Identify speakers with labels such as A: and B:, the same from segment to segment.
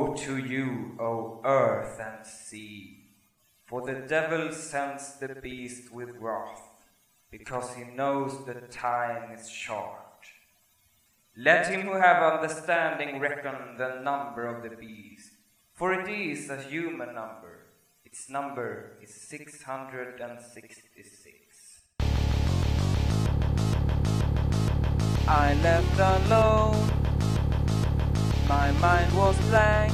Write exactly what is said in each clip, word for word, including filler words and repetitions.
A: Woe to you, O earth and sea, for the devil sends the beast with wrath, because he knows the time is short. Let him who have understanding reckon the number of the beast, for it is a human number. Its number is six hundred sixty-six.
B: I left alone, my mind was blank.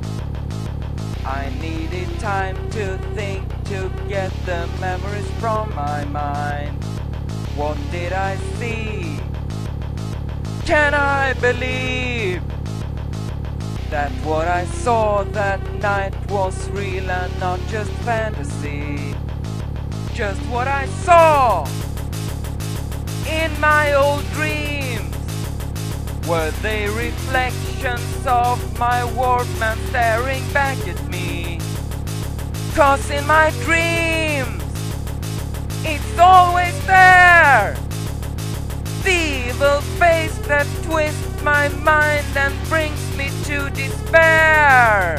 B: I needed time to think, to get the memories from my mind. What did I see? Can I believe that what I saw that night was real and not just fantasy? Just what I saw in my old dreams. Were they reflections of my Walkman staring back at me? 'Cause in my dreams, it's always there, the evil face that twists my mind and brings me to despair.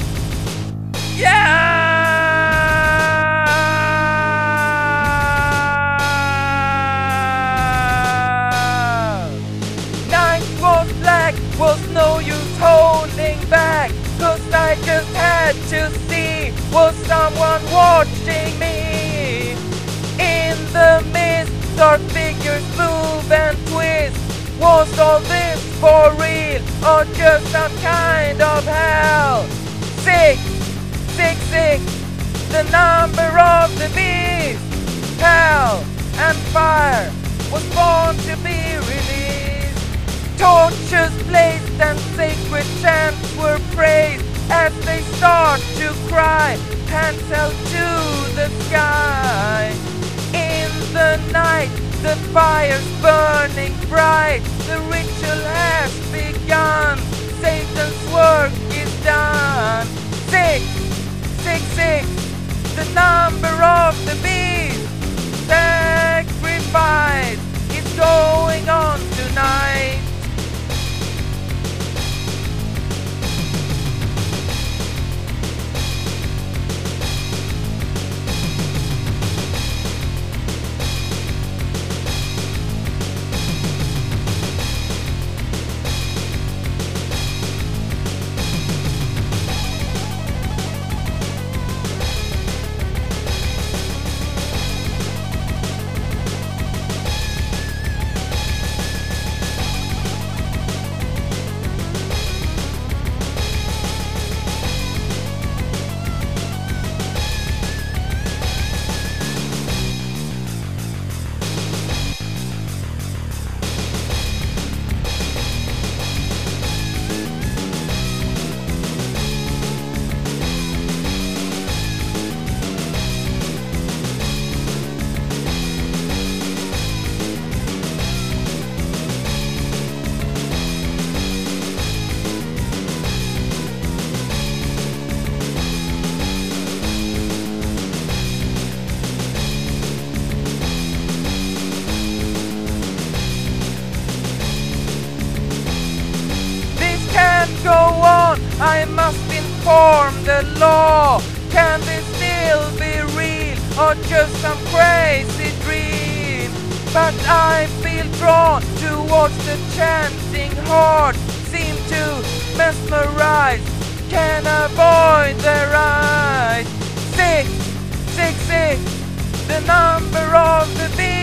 B: Yeah! Night was black, was no use holding back, 'cause I just had to see, was someone watching me? In the mist, dark figures move and twist. Was all this for real, or just some kind of hell? Six, six, six, the number of the beast. Hell and fire was born to be released. Torches blazed and sacred chants were praised as they start to cry, hands held to the sky. In the night, the fire's burning bright, the ritual has begun, Satan's work is done. Six, six, six, the number of the beast. Sacrifice is going on tonight. Go on, I must inform the law. Can this still be real, or just some crazy dream? But I feel drawn towards the chanting heart, seem to mesmerize, can avoid their eyes. Six, six, six, the number of the beast.